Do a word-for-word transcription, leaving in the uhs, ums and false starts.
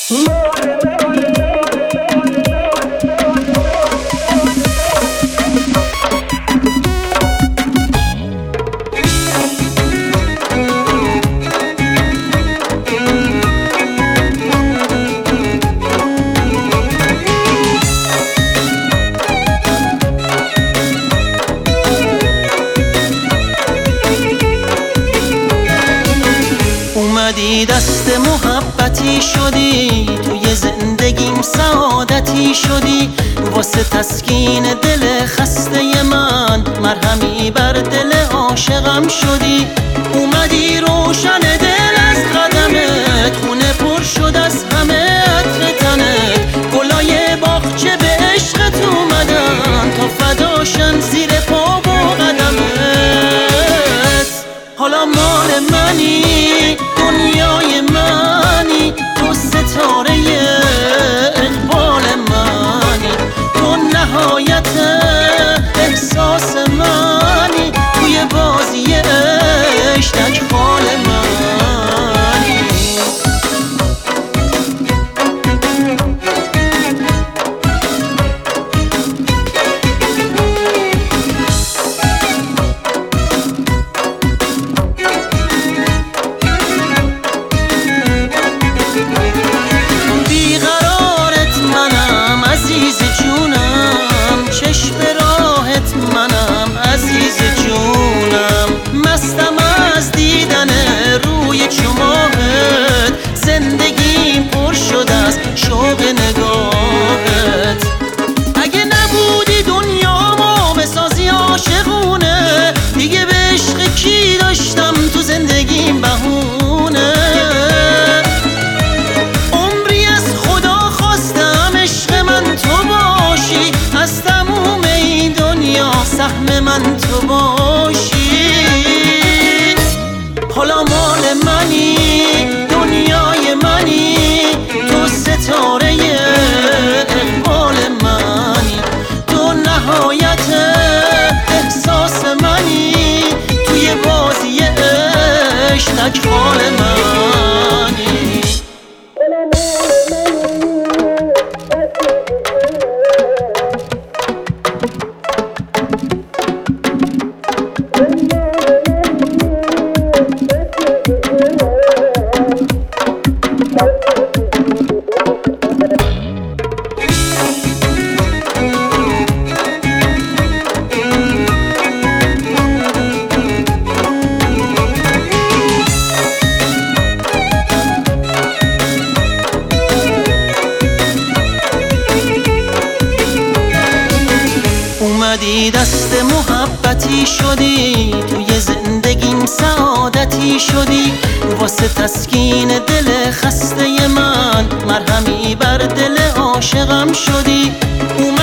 اومدی دست محبتی شدی، توی زندگیم سعادتی شدی، واسه تسکین دل خسته من مرهمی بر دل عاشقم شدی. اومدی روشن دل از قدمت، خونه پر شد از همه عطر تنت، گلای باغچه به عشقت اومدن تا فداشن زیر پا و قدمت. حالا مال منی، دنیای منی، تو ستاره اقبال منی، تو نهایت احساس منی، توی بازی عشق اکبال منی. مستم از دیدن روی چماهت، زندگیم پر شد از شوق نگاهت. اگه نبودی دنیامو بسازی عاشقونه، دیگه به عشق کی داشتم تو زندگیم بهونه. عمری از خدا خواستم عشق من تو باشی، از تموم این دنیا سهم من تو باشی. حالا مال منی، دنیای منی، تو ستاره اقبال منی، تو نهایت احساس منی، توی بازی عشق اکبال منی. اومدی دست محبتی شدی، توی زندگیم سعادتی شدی، واسه تسکین دل خسته من مرهمی بر دل عاشقم شدی.